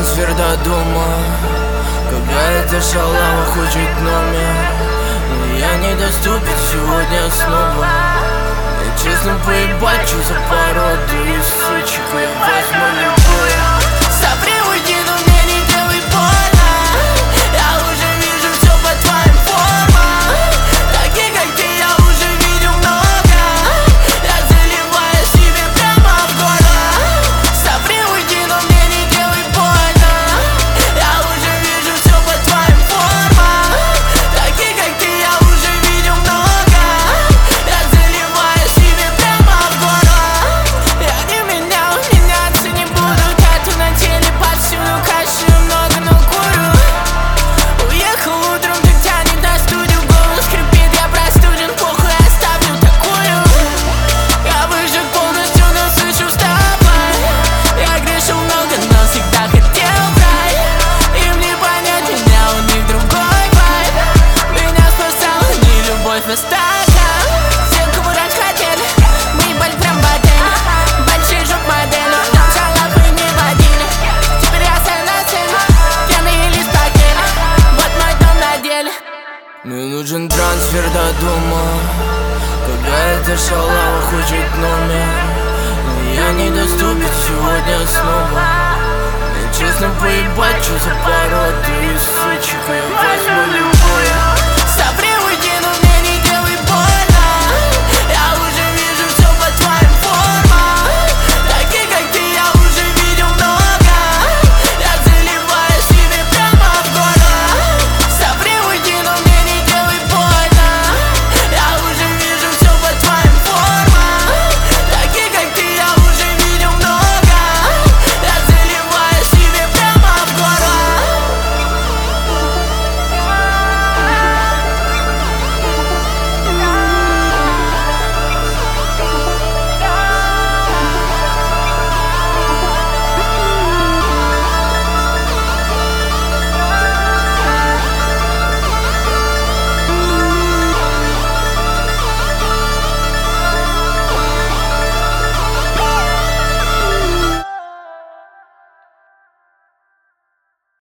трансфер до дома. Какая-то шалава хочет номер, но я недоступен сегодня снова. Я честно поебачу за породу и сучек я возьму любую. Сопри, уйди, но мне не делай больно. Я уже вижу все по твоим формам. Таких, как ты, я уже видел много. Я заливаю себе прямо в горло. Сопри, уйди, но мне не делай больно. Я уже вижу все по твоим формам. Таких, как ты, я уже видел много. Я заливаю себе прямо в горло. Я не менял, меняться не буду. Тату на теле повсюду, каши много, но курю. Уехал утром, так тянет на студию. Голос скрипит, я простуден, похуй, оставлю такую. Я выжег полностью, но слышу с тобой. Я грешил много, но всегда хотел брать. Им не понять меня, у них другой вайб. Меня спасала не любовь, а стакан. Все, кого раньше хотели, мы ебали прям в отеле. Большие жоп модели, нам шалапы не водили. Теперь я стою на сцене, пьяный лист пакели. Вот мой дом на деле. Мне нужен трансфер до дома. Какая-то шалава хочет номер, но я недоступен сегодня снова. Я честно поебачу за